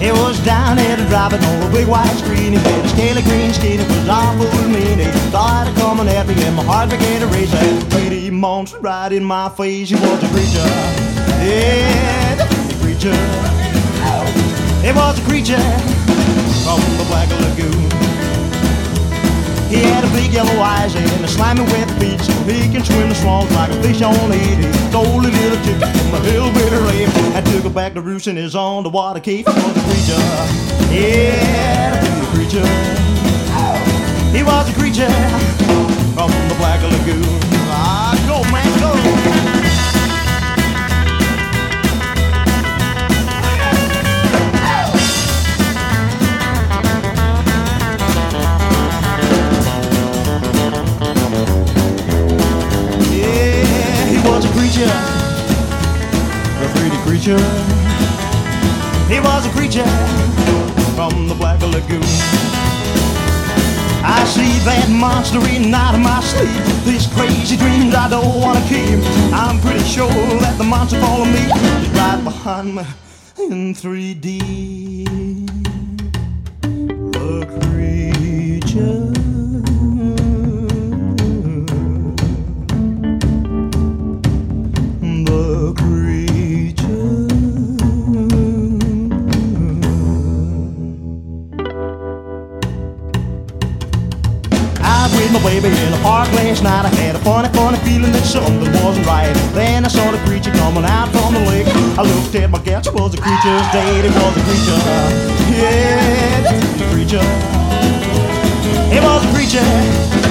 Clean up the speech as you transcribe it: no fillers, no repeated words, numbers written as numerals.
He was down there driving on a big white screen. He had a scaly green skin, it was awful mean. He started coming after me and my heart began to race. And pretty monster right in my face. He was a creature, yeah, the creature. He was a creature from the Black Lagoon. He had a big yellow eyes and a slimy wet feet, so he can swim the swamps like a fish on lead. He stole a little chicken from a hillbilly rape and took her back to roost in his underwater cave. He was a creature, yeah, the creature. He was a creature from the Black Lagoon. Ah, go man, go! A pretty creature. He was a creature from the Black Lagoon. I see that monster eating out of my sleep. These crazy dreams I don't want to keep. I'm pretty sure that the monster following me is right behind me in 3D. The creature. With my baby in the park last night, I had a funny feeling that something wasn't right. Then I saw the creature coming out from the lake. I looked at my couch, it was a creature's date. It was a creature, yeah, the creature. It was a creature